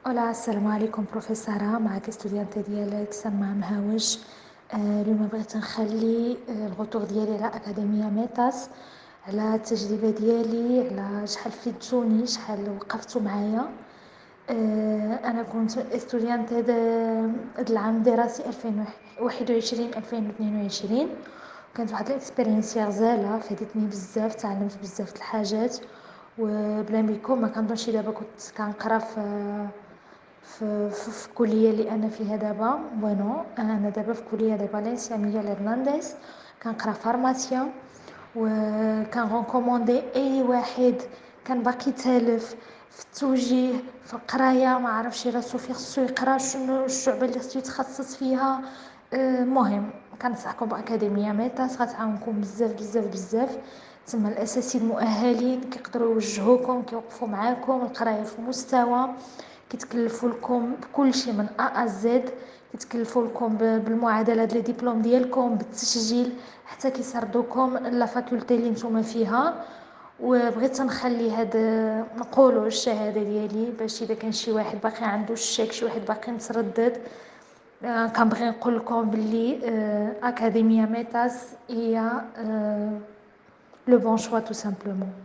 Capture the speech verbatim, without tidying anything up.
ولا السلام عليكم بروفيسورة، معك ستوديانتي ديالك سلمى مهاوش. آه، اليوم بغيت نخلي آه، الغوتور ديالي على أكاديمية ميتاس، على التجربة ديالي، على شحال فيدتوني، شحال وقفتوا معايا. آه، انا كنت ستوديانتي د العام الدراسي ألفين وواحد وعشرين ألفين واثنين وعشرين. كانت واحد الاكسبيرينس غزاله، فادتني بزاف، تعلمت بزاف د الحاجات. وبلا بكم ما كنظنش دابا كنت كنقرا في في, في, في الكليه اللي انا فيها دابا. بونو انا دابا في كليه دي فالنسيا ميغيل هرنانديز، كنقرا فارماسيون. وكان غنكوموندي اي واحد كان باقي تالف في التوجيه في القرايه، ما عرفش راسو فين خصو يقرا، شنو الشعبه اللي خصو يتخصص فيها. المهم كنصحكم باكاديميه ميتاس، غتعاونكم بزاف بزاف بزاف. تما الاساسيين المؤهلين كيقدروا يوجهوكم، كيوقفوا معاكم، القرايه في مستوى، كيتكلفوا لكم بكل شيء من ا ا زد، كيتكلفوا لكم بالمعادله ديال الدبلوم ديالكم، بالتسجيل، حتى كيسردوكم لا فاكولتي اللي نتوما فيها. وبغيت نخلي هاد نقولوا الشهاده ديالي باش اذا كان شي واحد باقي عنده الشك، شي واحد باقي متردد، آه، كنبغي نقول لكم بلي آه، اكاديميه ميتاس هي لو بون شوا تو سامبلومون.